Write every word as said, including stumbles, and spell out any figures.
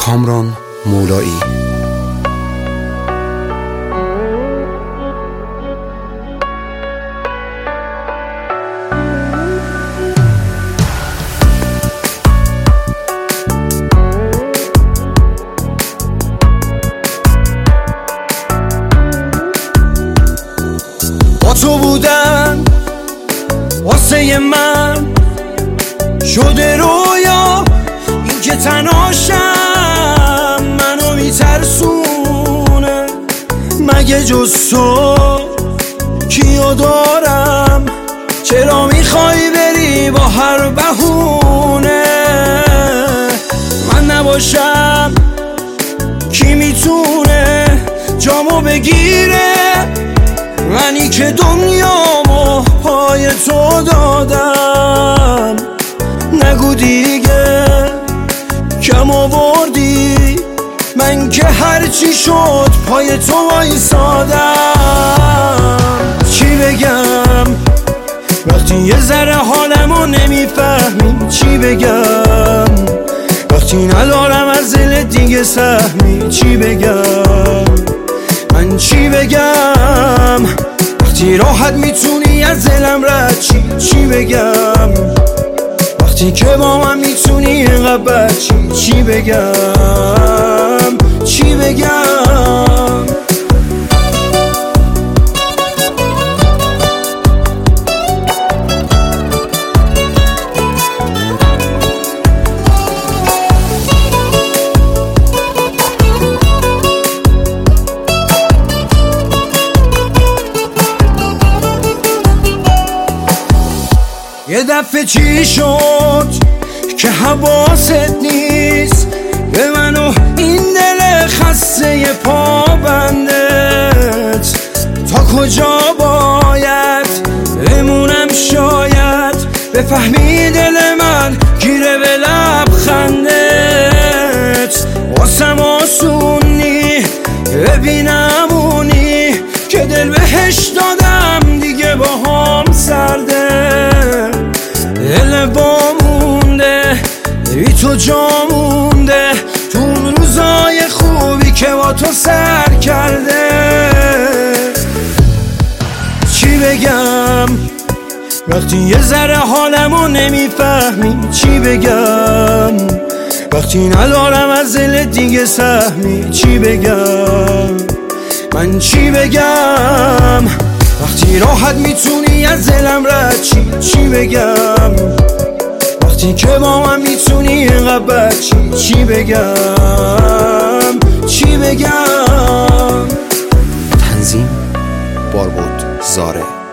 کامران مولایی. با تو بودن واسه من شده رویا، این که تناشم منو میترسونه. مگه جز تو کیو دارم؟ چرا میخوای بری با هر بهونه؟ من نباشم کی میتونه جامو بگیره؟ منی که دنیامو پای تو دادم. نگو دیگه کم آوردی، من که هرچی شد پای تو وایسادم. چی بگم وقتی یه ذره حالمو نمیفهمی؟ چی بگم وقتی ندارم از دل دیگه سهمی؟ چی بگم من چی بگم وقتی راحت میتونی از دلم رد چی؟ چی بگم وقتی که با من میتونی اینقدر بد چی؟ چی بگم چی بگم یه دفعه چی شد که حواست نیست به من و این دل خسته پابندت؟ تا کجا باید بمونم شاید بفهمی دل من گیره به لبخندت؟ واسم آسونی ببینمونی که دل بهش دادم دیگه با هم سرده. دل با مونده بی تو جا مونده تو اون روزای خوبی که با تو سر کرده. چی بگم وقتی یه ذره حالمو نمیفهمی؟ چی بگم وقتی ندارم از دل دیگه سهمی؟ چی بگم من چی بگم وقتی راحت میتونی از دلم رد چی؟ چی بگم وقتی که با من میتونی اینقدر بد چی؟ چی بگم چی بگم تنظیم باربود زاره.